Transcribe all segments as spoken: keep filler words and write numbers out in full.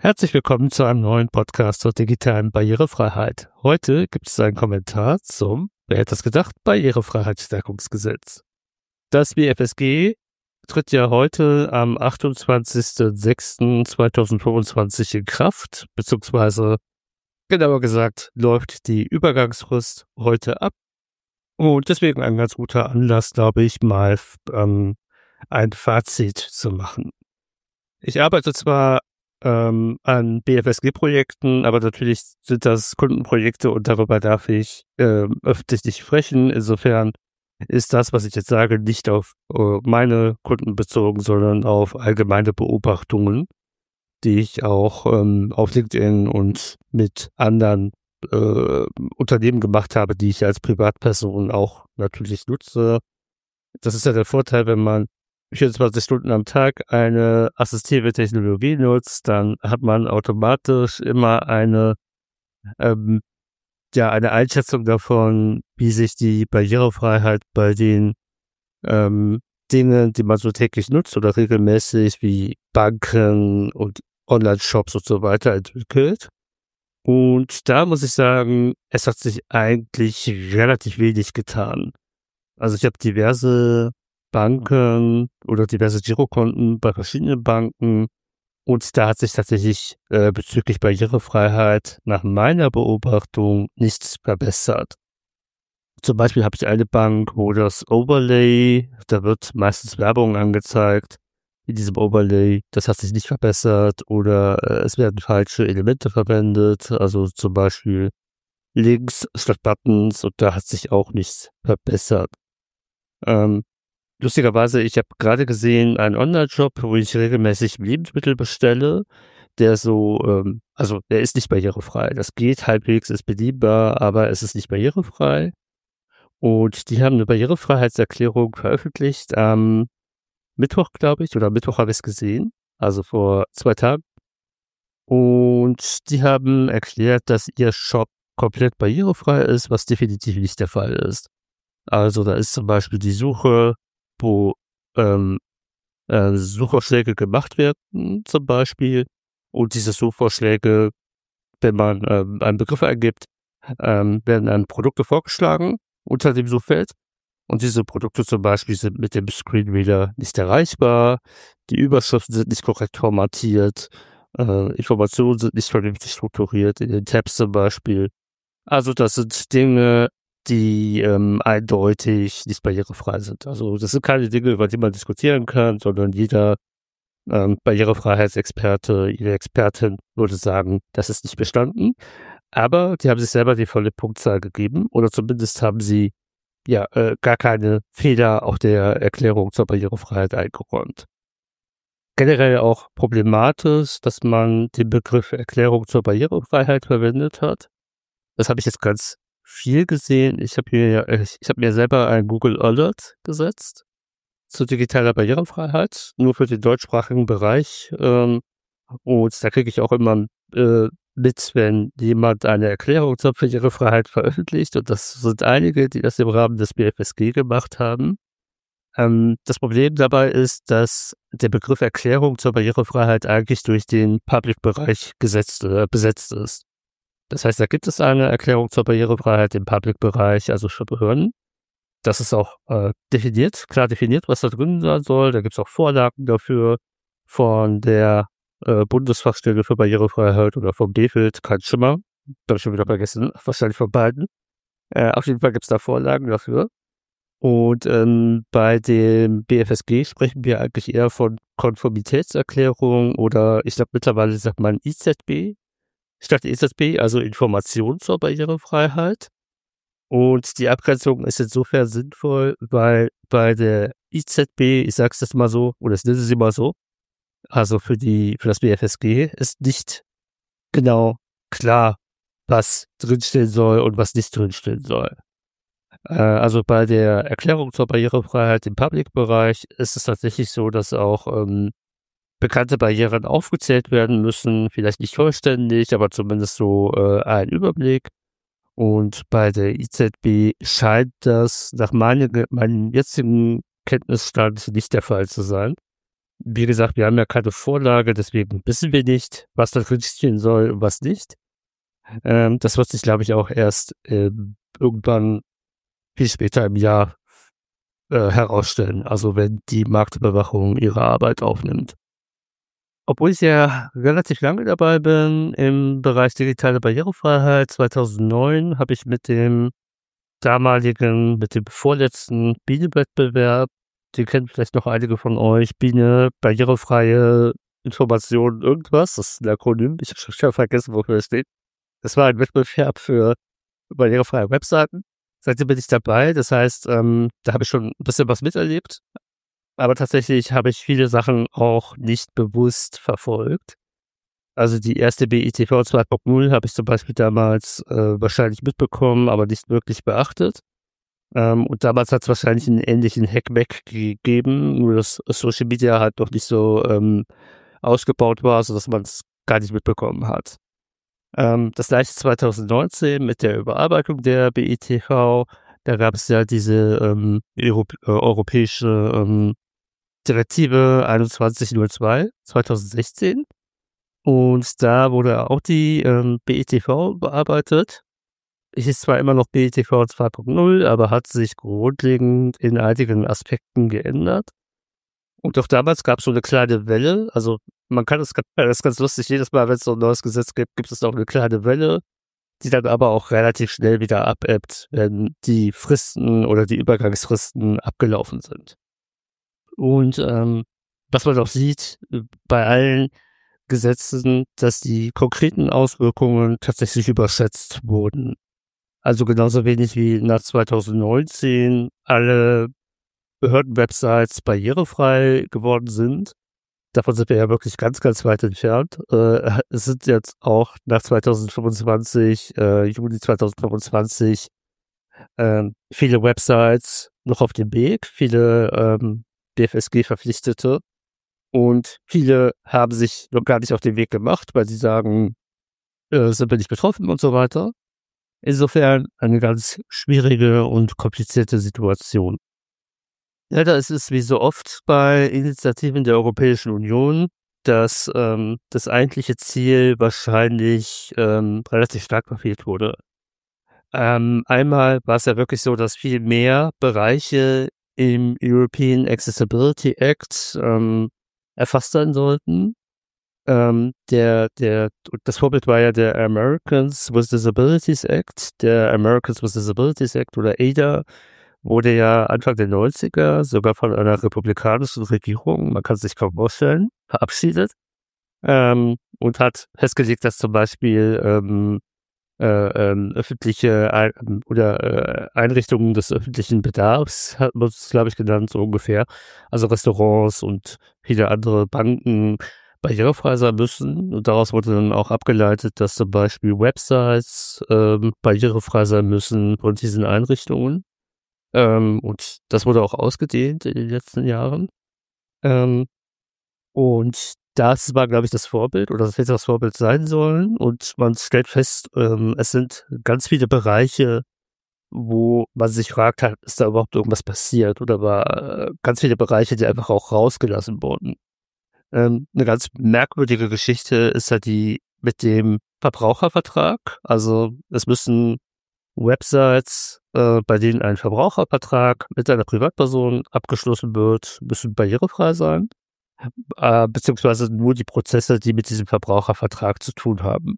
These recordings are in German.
Herzlich willkommen zu einem neuen Podcast zur digitalen Barrierefreiheit. Heute gibt es einen Kommentar zum, wer hätte das gedacht, Barrierefreiheitsstärkungsgesetz. Das B F S G tritt ja heute am achtundzwanzigsten sechsten zweitausendfünfundzwanzig in Kraft, beziehungsweise genauer gesagt läuft die Übergangsfrist heute ab. Und deswegen ein ganz guter Anlass, glaube ich, mal ähm, ein Fazit zu machen. Ich arbeite zwar ähm, an B F S G-Projekten, aber natürlich sind das Kundenprojekte und darüber darf ich äh, öffentlich nicht sprechen. Insofern ist das, was ich jetzt sage, nicht auf äh, meine Kunden bezogen, sondern auf allgemeine Beobachtungen, die ich auch ähm, auf LinkedIn und mit anderen äh, Unternehmen gemacht habe, die ich als Privatperson auch natürlich nutze. Das ist ja der Vorteil, wenn man vierundzwanzig Stunden am Tag eine assistive Technologie nutzt, dann hat man automatisch immer eine, ähm, ja, eine Einschätzung davon, wie sich die Barrierefreiheit bei den ähm, Dingen, die man so täglich nutzt oder regelmäßig wie Banken und Online-Shops und so weiter entwickelt. Und da muss ich sagen, es hat sich eigentlich relativ wenig getan. Also ich habe diverse Banken oder diverse Girokonten bei verschiedenen Banken und da hat sich tatsächlich äh, bezüglich Barrierefreiheit nach meiner Beobachtung nichts verbessert. Zum Beispiel habe ich eine Bank, wo das Overlay, da wird meistens Werbung angezeigt in diesem Overlay, das hat sich nicht verbessert oder äh, es werden falsche Elemente verwendet, also zum Beispiel Links statt Buttons und da hat sich auch nichts verbessert. Ähm, Lustigerweise, ich habe gerade gesehen, einen Online-Shop, wo ich regelmäßig Lebensmittel bestelle, der so, ähm, also der ist nicht barrierefrei. Das geht halbwegs, ist bedienbar, aber es ist nicht barrierefrei. Und die haben eine Barrierefreiheitserklärung veröffentlicht am Mittwoch, glaube ich, oder am Mittwoch habe ich es gesehen, also vor zwei Tagen. Und die haben erklärt, dass ihr Shop komplett barrierefrei ist, was definitiv nicht der Fall ist. Also da ist zum Beispiel die Suche, wo ähm, äh, Suchvorschläge gemacht werden zum Beispiel und diese Suchvorschläge, wenn man ähm, einen Begriff eingibt, ähm, werden dann Produkte vorgeschlagen unter dem Suchfeld und diese Produkte zum Beispiel sind mit dem Screenreader nicht erreichbar, die Überschriften sind nicht korrekt formatiert, äh, Informationen sind nicht vernünftig strukturiert in den Tabs zum Beispiel. Also das sind Dinge, die ähm, eindeutig nicht barrierefrei sind. Also das sind keine Dinge, über die man diskutieren kann, sondern jeder ähm, Barrierefreiheitsexperte, jede Expertin würde sagen, das ist nicht bestanden. Aber die haben sich selber die volle Punktzahl gegeben oder zumindest haben sie ja äh, gar keine Fehler auf der Erklärung zur Barrierefreiheit eingeräumt. Generell auch problematisch, dass man den Begriff Erklärung zur Barrierefreiheit verwendet hat. Das habe ich jetzt ganz viel gesehen. Ich habe mir, ich, ich habe mir selber ein Google Alert gesetzt zu digitaler Barrierefreiheit, nur für den deutschsprachigen Bereich. Ähm, und da kriege ich auch immer äh, mit, wenn jemand eine Erklärung zur Barrierefreiheit veröffentlicht. Und das sind einige, die das im Rahmen des B F S G gemacht haben. Ähm, das Problem dabei ist, dass der Begriff Erklärung zur Barrierefreiheit eigentlich durch den Public-Bereich gesetzt, äh, besetzt ist. Das heißt, da gibt es eine Erklärung zur Barrierefreiheit im Public-Bereich, also für Behörden. Das ist auch äh, definiert, klar definiert, was da drin sein soll. Da gibt es auch Vorlagen dafür von der äh, Bundesfachstelle für Barrierefreiheit oder vom B F I D, kein Schimmer. Habe ich schon wieder vergessen, wahrscheinlich von beiden. Äh, auf jeden Fall gibt es da Vorlagen dafür. Und ähm, bei dem B F S G sprechen wir eigentlich eher von Konformitätserklärung oder ich glaube mittlerweile sagt man I Z B. Statt E Z B, also Information zur Barrierefreiheit. Und die Abgrenzung ist insofern sinnvoll, weil bei der I Z B, ich sag's jetzt mal so, oder ich nenne sie mal so, also für die, für das B F S G ist nicht genau klar, was drinstehen soll und was nicht drinstehen soll. Äh, also bei der Erklärung zur Barrierefreiheit im Public-Bereich ist es tatsächlich so, dass auch ähm, bekannte Barrieren aufgezählt werden müssen, vielleicht nicht vollständig, aber zumindest so äh, ein Überblick. Und bei der I Z B scheint das nach meine, meinem jetzigen Kenntnisstand nicht der Fall zu sein. wie gesagt, wir haben ja keine Vorlage, deswegen wissen wir nicht, was da drin stehen soll und was nicht. Ähm, das wird sich, glaube ich, auch erst ähm, irgendwann viel später im Jahr äh, herausstellen, also wenn die Marktüberwachung ihre Arbeit aufnimmt. Obwohl ich ja relativ lange dabei bin im Bereich digitale Barrierefreiheit, zweitausendneun habe ich mit dem damaligen mit dem vorletzten Biene-Wettbewerb, den kennen vielleicht noch einige von euch, Biene, barrierefreie Informationen, irgendwas, das ist 'n Akronym, ich habe schon schon vergessen, wofür es steht. Das war ein Wettbewerb für barrierefreie Webseiten. Seitdem bin ich dabei, das heißt, ähm, da habe ich schon 'n bisschen was miterlebt, aber tatsächlich habe ich viele Sachen auch nicht bewusst verfolgt. Also, die erste B I T V zwei Punkt null habe ich zum Beispiel damals, äh, wahrscheinlich mitbekommen, aber nicht wirklich beachtet. Ähm, und damals hat's wahrscheinlich 'n ähnlichen Hackback gegeben, nur dass Social Media halt noch nicht so, ähm, ausgebaut war, sodass man's gar nicht mitbekommen hat. Ähm, das Gleiche zweitausendneunzehn mit der Überarbeitung der B I T V. Da gab es ja diese, ähm, Erop äh, europäische, ähm, Direktive einundzwanzig null zwei zweitausendsechzehn. Und da wurde auch die, ähm, B I T V überarbeitet. Es ist zwar immer noch B I T V zwei Punkt null, aber hat sich grundlegend in einigen Aspekten geändert. Und auch damals gab's so 'ne kleine Welle, also, man kann es ganz das ist ganz lustig, jedes Mal, wenn's so 'n neues Gesetz gibt, gibt es auch 'ne kleine Welle, die dann aber auch relativ schnell wieder abebbt, wenn die Fristen oder die Übergangsfristen abgelaufen sind. Und, ähm, was man auch sieht, äh, bei allen Gesetzen, dass die konkreten Auswirkungen tatsächlich überschätzt wurden. Also, genauso wenig wie nach zweitausendneunzehn alle Behördenwebsites barrierefrei geworden sind. Davon sind wir ja wirklich ganz, ganz weit entfernt. Äh, es sind jetzt auch nach zweitausendfünfundzwanzig, äh, Juni zweitausendfünfundzwanzig, ähm, viele Websites noch auf dem Weg, viele, ähm, B F S G-Verpflichtete. Und viele haben sich noch gar nicht auf den Weg gemacht, weil sie sagen, äh, sind wir nicht betroffen und so weiter. Insofern eine ganz schwierige und komplizierte Situation. Leider ist es wie so oft bei Initiativen der Europäischen Union, dass, ähm, das eigentliche Ziel wahrscheinlich, ähm, relativ stark verfehlt wurde. Ähm, einmal war's ja wirklich so, dass viel mehr Bereiche im European Accessibility Act, ähm, erfasst sein sollten. Ähm, der der das Vorbild war ja der Americans with Disabilities Act. Der Americans with Disabilities Act oder A D A wurde ja Anfang der Neunziger sogar von einer republikanischen Regierung, man kann's sich kaum vorstellen, verabschiedet, ähm, und hat festgelegt, dass zum Beispiel, ähm, äh, ähm, öffentliche Ei oder, äh, Einrichtungen des öffentlichen Bedarfs, hat man's, glaube ich, genannt, so ungefähr, also Restaurants und viele andere Banken barrierefrei sein müssen. Und daraus wurde dann auch abgeleitet, dass zum Beispiel Websites, ähm, barrierefrei sein müssen von diesen Einrichtungen. Ähm, und das wurde auch ausgedehnt in den letzten Jahren. Ähm, und das war, glaube ich, das Vorbild oder das hätte das Vorbild sein sollen. Und man stellt fest, ähm, es sind ganz viele Bereiche, wo man sich fragt halt: „Ist da überhaupt irgendwas passiert?“ Oder war, äh, ganz viele Bereiche, die einfach auch rausgelassen wurden. Ähm, 'ne ganz merkwürdige Geschichte ist halt die mit dem Verbrauchervertrag. Also, es müssen Websites, äh, bei denen ein Verbrauchervertrag mit einer Privatperson abgeschlossen wird, müssen barrierefrei sein, äh, beziehungsweise nur die Prozesse, die mit diesem Verbrauchervertrag zu tun haben.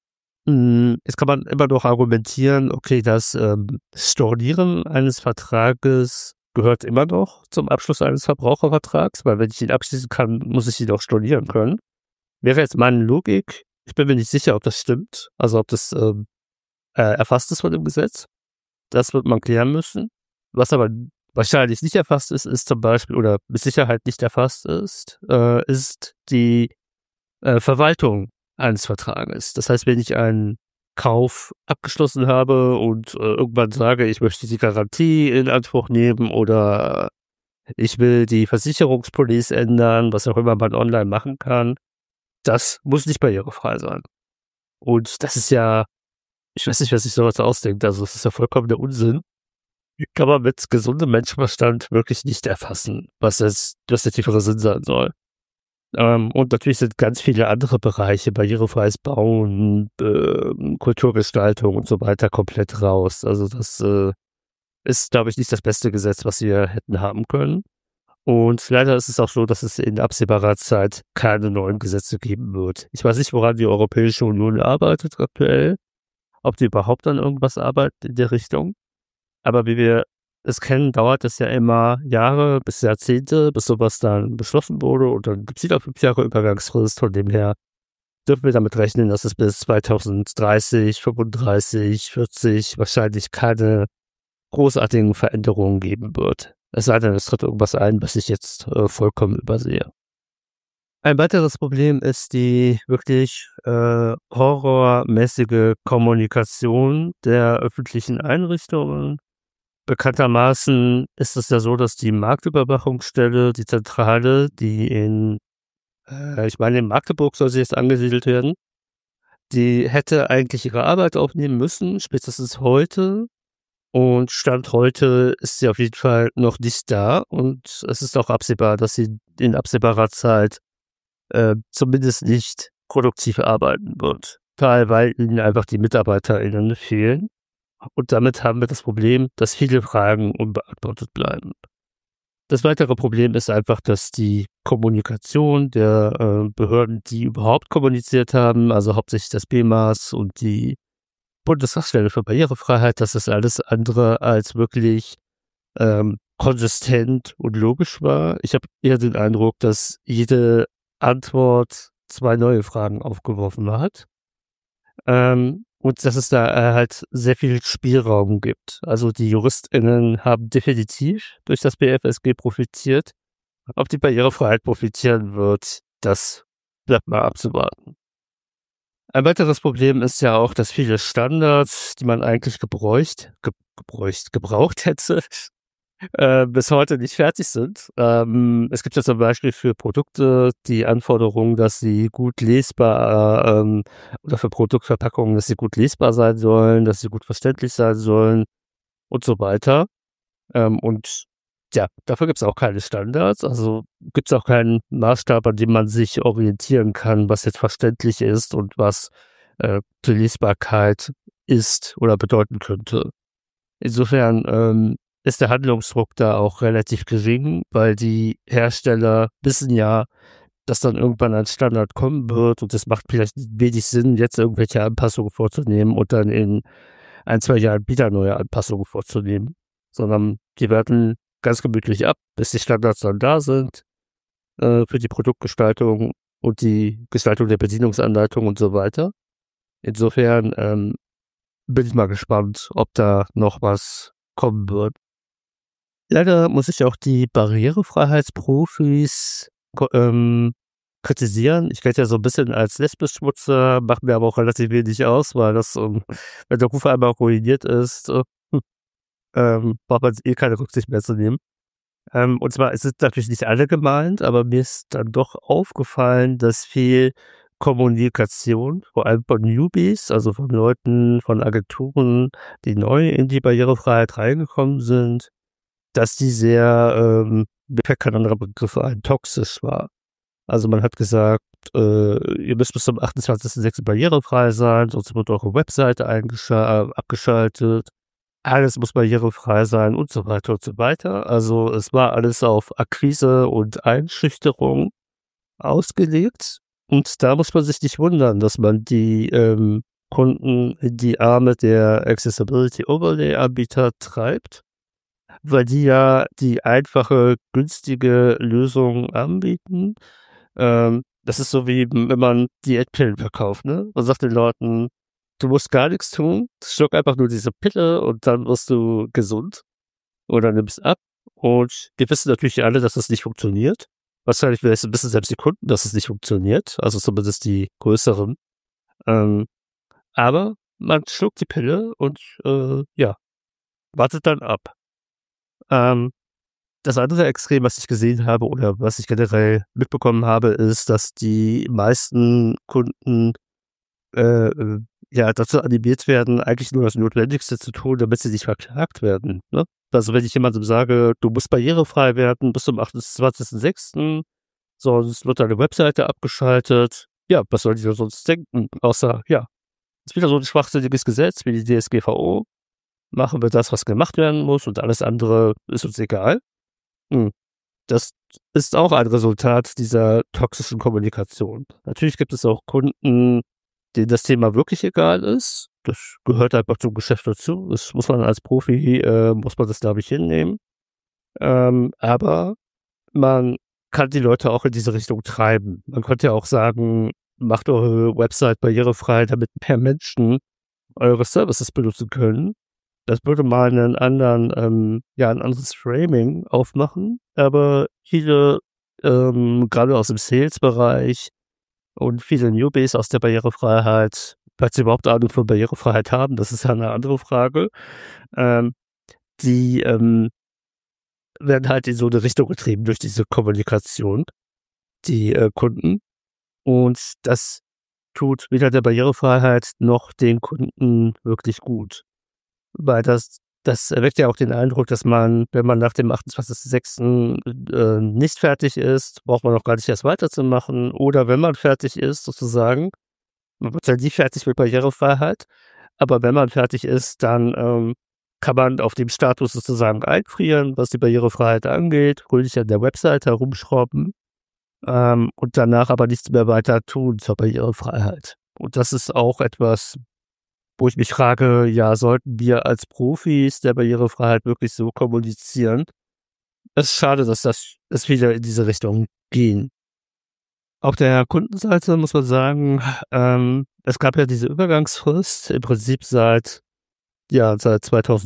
Hm, jetzt kann man immer noch argumentieren, okay, das, ähm, Stornieren eines Vertrages gehört immer noch zum Abschluss eines Verbrauchervertrags, weil wenn ich ihn abschließen kann, muss ich ihn auch stornieren können. Wäre jetzt meine Logik. Ich bin mir nicht sicher, ob das stimmt, also ob das, ähm, äh, erfasst ist von dem Gesetz. Das wird man klären müssen. Was aber wahrscheinlich nicht erfasst ist, ist zum Beispiel oder mit Sicherheit nicht erfasst ist, äh, ist die, äh, Verwaltung eines Vertrages. Das heißt, wenn ich einen Kauf abgeschlossen habe und, äh, irgendwann sage, ich möchte die Garantie in Anspruch nehmen oder ich will die Versicherungspolice ändern, was auch immer man online machen kann, das muss nicht barrierefrei sein. Und das ist ja ich weiß nicht, wer sich so was ausdenkt, also das ist ja vollkommener Unsinn. Kann man mit gesundem Menschenverstand wirklich nicht erfassen, was jetzt was der tiefere Sinn sein soll. Ähm, und natürlich sind ganz viele andere Bereiche, barrierefreies Bauen, ähm, Kulturgestaltung und so weiter komplett raus. Also das, äh, ist, glaube ich, nicht das beste Gesetz, was wir hätten haben können. Und leider ist es auch so, dass es in absehbarer Zeit keine neuen Gesetze geben wird. Ich weiß nicht, woran die Europäische Union arbeitet aktuell, ob die überhaupt an irgendwas arbeitet in der Richtung. Aber wie wir es kennen, dauert es ja immer Jahre bis Jahrzehnte, bis sowas dann beschlossen wurde und dann gibt's wieder fünf Jahre Übergangsfrist. Von dem her dürfen wir damit rechnen, dass es bis zweitausenddreißig, fünfunddreißig, vierzig wahrscheinlich keine großartigen Veränderungen geben wird. Es sei denn, es tritt irgendwas ein, was ich jetzt, äh, vollkommen übersehe. Ein weiteres Problem ist die wirklich, äh, horrormäßige Kommunikation der öffentlichen Einrichtungen. Bekanntermaßen ist es ja so, dass die Marktüberwachungsstelle, die Zentrale, die in, äh, ich meine, in Magdeburg soll sie jetzt angesiedelt werden, die hätte eigentlich ihre Arbeit aufnehmen müssen, spätestens heute. Und Stand heute ist sie auf jeden Fall noch nicht da und es ist auch absehbar, dass sie in absehbarer Zeit, äh, zumindest nicht produktiv arbeiten wird. Teil weil ihnen einfach die MitarbeiterInnen fehlen. Und damit haben wir das Problem, dass viele Fragen unbeantwortet bleiben. Das weitere Problem ist einfach, dass die Kommunikation der, äh, Behörden, die überhaupt kommuniziert haben, also hauptsächlich das B M A S und die Bundesfachstelle für Barrierefreiheit, dass das alles andere als wirklich, ähm, konsistent und logisch war. Ich habe eher den Eindruck, dass jede Antwort zwei neue Fragen aufgeworfen hat. Ähm, und dass es da, äh, halt sehr viel Spielraum gibt. Also, die JuristInnen haben definitiv durch das B F S G profitiert. Ob die Barrierefreiheit profitieren wird, das bleibt mal abzuwarten. Ein weiteres Problem ist ja auch, dass viele Standards, die man eigentlich gebräucht ge gebräucht gebraucht hätte, äh, bis heute nicht fertig sind. Ähm, es gibt ja zum Beispiel für Produkte die Anforderung, dass sie gut lesbar, ähm oder für Produktverpackungen, dass sie gut lesbar sein sollen, dass sie gut verständlich sein sollen und so weiter. Ähm, und ja, dafür gibt's auch keine Standards. Also, gibt's auch keinen Maßstab, an dem man sich orientieren kann, was jetzt verständlich ist und was, äh, zur Lesbarkeit ist oder bedeuten könnte. Insofern, ähm, ist der Handlungsdruck da auch relativ gering, weil die Hersteller wissen ja, dass dann irgendwann ein Standard kommen wird und es macht vielleicht wenig Sinn, jetzt irgendwelche Anpassungen vorzunehmen und dann in ein, zwei Jahren wieder neue Anpassungen vorzunehmen, sondern die warten ganz gemütlich ab, bis die Standards dann da sind, äh, für die Produktgestaltung und die Gestaltung der Bedienungsanleitung und so weiter. Insofern, ähm, bin ich mal gespannt, ob da noch was kommen wird. Leider muss ich auch die Barrierefreiheitsprofis ko ähm, kritisieren. Ich gelte ja so ein bisschen als Lesbenschmutzer, macht mir aber auch relativ wenig aus, weil das, ähm wenn der Ruf einmal ruiniert ist, äh, hm, ähm, braucht man eh keine Rücksicht mehr zu nehmen. Ähm, und zwar es sind natürlich nicht alle gemeint, aber mir ist dann doch aufgefallen, dass viel Kommunikation, vor allem von Newbies, also von Leuten, von Agenturen, die neu in die Barrierefreiheit reingekommen sind, dass die sehr, ähm, mir fällt kein anderer Begriff ein, toxisch war. Also man hat gesagt, äh, ihr müsst bis zum achtundzwanzigsten sechsten barrierefrei sein, sonst wird eure Webseite eingescha äh, abgeschaltet. Alles muss barrierefrei sein und so weiter und so weiter. Also es war alles auf Akquise und Einschüchterung ausgelegt. Und da muss man sich nicht wundern, dass man die ähm, Kunden in die Arme der Accessibility Overlay Anbieter treibt, weil die ja die einfache, günstige Lösung anbieten. Ähm, das ist so wie wenn man Diätpillen verkauft, ne? Man sagt den Leuten: „Du musst gar nichts tun, schluck einfach nur diese Pille und dann wirst du gesund oder nimmst ab." Und wir wissen natürlich alle, dass das nicht funktioniert. Wahrscheinlich wissen selbst die Kunden, dass es nicht funktioniert, also zumindest die größeren. Ähm, aber man schluckt die Pille und, äh, ja, wartet dann ab. Ähm, das andere Extrem, was ich gesehen habe oder was ich generell mitbekommen habe, ist, dass die meisten Kunden, äh, äh, ja, dazu animiert werden, eigentlich nur das Notwendigste zu tun, damit sie nicht verklagt werden, ne? Also, wenn ich jemandem sage: „Du musst barrierefrei werden bis zum achtundzwanzigsten sechsten" sonst wird deine Webseite abgeschaltet. Ja, was soll die da sonst denken? Außer, ja, ist wieder so ein schwachsinniges Gesetz wie die D S G V O. Machen wir das, was gemacht werden muss und alles andere ist uns egal. Hm. Das ist auch ein Resultat dieser toxischen Kommunikation. Natürlich gibt es auch Kunden, denen das Thema wirklich egal ist. Das gehört einfach zum Geschäft dazu. Das muss man als Profi, äh, muss man das, glaube ich, hinnehmen. Ähm, aber man kann die Leute auch in diese Richtung treiben. Man könnte ja auch sagen, macht eure Website barrierefrei, damit mehr Menschen eure Services benutzen können. Das würde mal einen anderen, ähm, ja, ein anderes Framing aufmachen. Aber viele, ähm, gerade aus dem Sales-Bereich und viele Newbies aus der Barrierefreiheit, falls sie überhaupt Ahnung von Barrierefreiheit haben, das ist ja eine andere Frage, ähm, die ähm, werden halt in so eine Richtung getrieben durch diese Kommunikation, die äh, Kunden. Und das tut weder der Barrierefreiheit noch den Kunden wirklich gut. Weil das das erweckt ja auch den Eindruck, dass man, wenn man nach dem achtundzwanzigsten sechsten äh, nicht fertig ist, braucht man auch gar nicht erst weiterzumachen. Oder wenn man fertig ist, sozusagen, man wird ja nie fertig mit Barrierefreiheit, aber wenn man fertig ist, dann ähm, kann man auf dem Status sozusagen einfrieren, was die Barrierefreiheit angeht, fröhlich an der Website herumschrauben ähm, und danach aber nichts mehr weiter tun zur Barrierefreiheit. Und das ist auch etwas, wo ich mich frage, ja, sollten wir als Profis der Barrierefreiheit wirklich so kommunizieren? Es ist schade, dass das dass wieder in diese Richtung gehen. Auf der Kundenseite muss man sagen, ähm, es gab ja diese Übergangsfrist im Prinzip seit ja, seit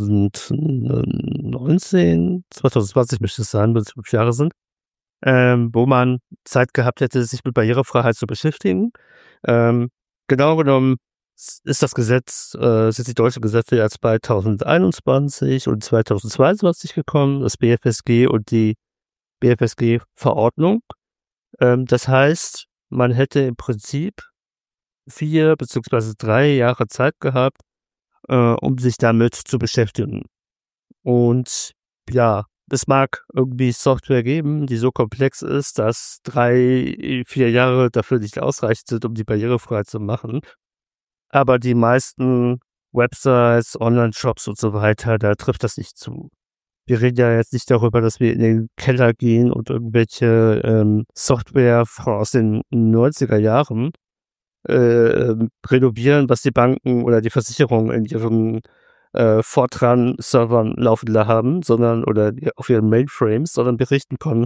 zweitausendneunzehn, zwanzig zwanzig müsste es sein, wenn es fünf Jahre sind, ähm, wo man Zeit gehabt hätte, sich mit Barrierefreiheit zu beschäftigen. Ähm, genau genommen s ist das Gesetz äh, sind die deutschen Gesetze ja zweitausendeinundzwanzig und zweitausendzweiundzwanzig gekommen, das B F S G und die B F S G-Verordnung. Ähm, das heißt, man hätte im Prinzip vier beziehungsweise drei Jahre Zeit gehabt, äh, um sich damit zu beschäftigen. Und ja, es mag irgendwie Software geben, die so komplex ist, dass drei, vier Jahre dafür nicht ausreichend sind, um die barrierefrei zu machen. Aber die meisten Websites, Online-Shops und so weiter, da trifft das nicht zu. Wir reden ja jetzt nicht darüber, dass wir in den Keller gehen und irgendwelche ähm, Software von aus den neunziger Jahren äh, renovieren, was die Banken oder die Versicherungen in ihren äh, Fortran-Servern laufen haben, sondern oder auf ihren Mainframes, sondern berichten von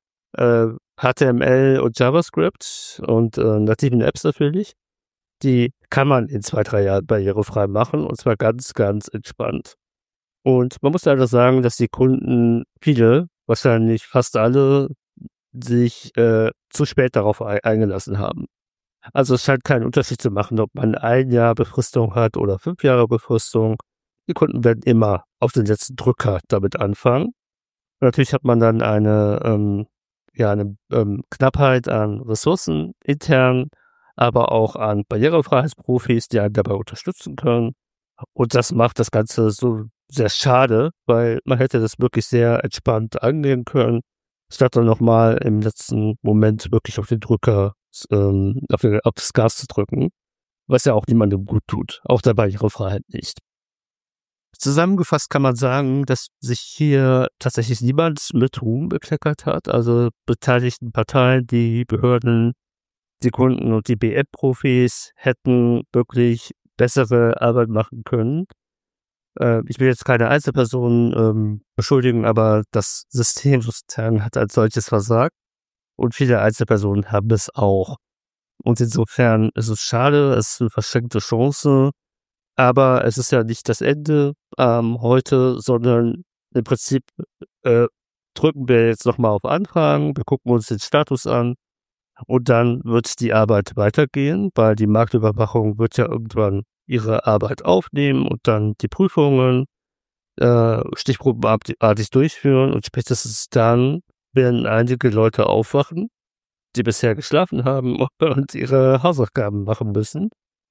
äh, H T M L und JavaScript und äh, nativen Apps natürlich. Die kann man in zwei, drei Jahren barrierefrei machen und zwar ganz, ganz entspannt. Und man muss leider sagen, dass die Kunden, viele, wahrscheinlich fast alle, sich äh, zu spät darauf ei- eingelassen haben. Also es scheint keinen Unterschied zu machen, ob man ein Jahr Befristung hat oder fünf Jahre Befristung. Die Kunden werden immer auf den letzten Drücker damit anfangen. Und natürlich hat man dann eine, ähm, ja, eine ähm, Knappheit an Ressourcen intern, aber auch an Barrierefreiheitsprofis, die einen dabei unterstützen können. Und das macht das Ganze so sehr schade, weil man hätte das wirklich sehr entspannt angehen können, statt dann nochmal im letzten Moment wirklich auf den Drücker, ähm, auf, den, auf das Gas zu drücken, was ja auch niemandem gut tut, auch der Barrierefreiheit nicht. Zusammengefasst kann man sagen, dass sich hier tatsächlich niemand mit Ruhm bekleckert hat, also beteiligten Parteien, die Behörden, die Kunden und die B M-Profis hätten wirklich bessere Arbeit machen können. Äh, ich will jetzt keine Einzelpersonen ähm, beschuldigen, aber das System sozusagen hat als solches versagt und viele Einzelpersonen haben es auch. Und insofern ist es schade, es ist eine verschenkte Chance, aber es ist ja nicht das Ende ähm, heute, sondern im Prinzip äh, drücken wir jetzt nochmal auf Anfragen, wir gucken uns den Status an und dann wird die Arbeit weitergehen, weil die Marktüberwachung wird ja irgendwann ihre Arbeit aufnehmen und dann die Prüfungen äh, stichprobenartig durchführen und spätestens dann werden einige Leute aufwachen, die bisher geschlafen haben und ihre Hausaufgaben machen müssen.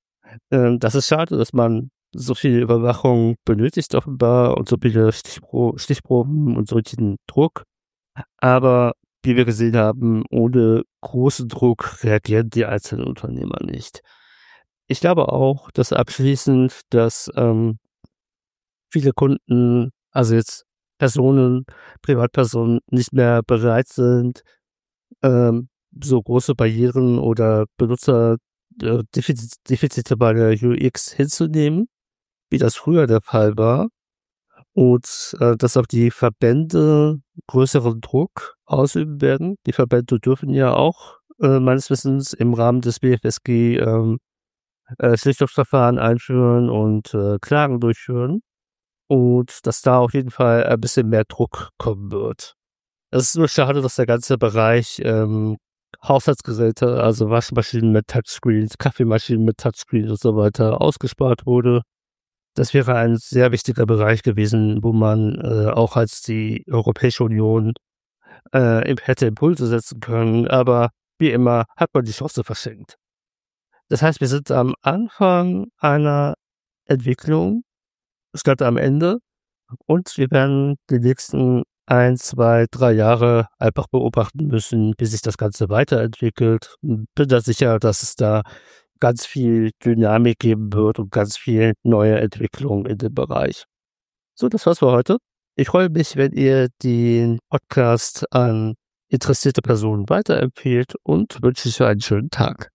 Ähm, das ist schade, dass man so viel Überwachung benötigt offenbar und so viele Stichpro Stichproben und solchen Druck. Aber wie wir gesehen haben, ohne großen Druck reagieren die einzelnen Unternehmer nicht. Ich glaube auch, dass abschließend, dass ähm, viele Kunden, also jetzt Personen, Privatpersonen, nicht mehr bereit sind, ähm, so große Barrieren oder Benutzer äh, Defiz Defizite bei der U X hinzunehmen, wie das früher der Fall war. Und äh, dass auch die Verbände größeren Druck ausüben werden. Die Verbände dürfen ja auch äh, meines Wissens im Rahmen des B F S G ähm, äh, Schlichtungsverfahren einführen und äh, Klagen durchführen. Und dass da auf jeden Fall ein bisschen mehr Druck kommen wird. Es ist nur schade, dass der ganze Bereich ähm, Haushaltsgeräte, also Waschmaschinen mit Touchscreens, Kaffeemaschinen mit Touchscreens und so weiter ausgespart wurde. Das wäre ein sehr wichtiger Bereich gewesen, wo man äh, auch als die Europäische Union äh, im- hätte Impulse setzen können, aber wie immer hat man die Chance verschenkt. Das heißt, wir sind am Anfang einer Entwicklung statt am Ende und wir werden die nächsten ein, zwei, drei Jahre einfach beobachten müssen, wie sich das Ganze weiterentwickelt. Bin da sicher, dass es da ganz viel Dynamik geben wird und ganz viel neue Entwicklung in dem Bereich. So, das war's für heute. Ich freue mich, wenn ihr den Podcast an interessierte Personen weiterempfehlt und wünsche euch einen schönen Tag.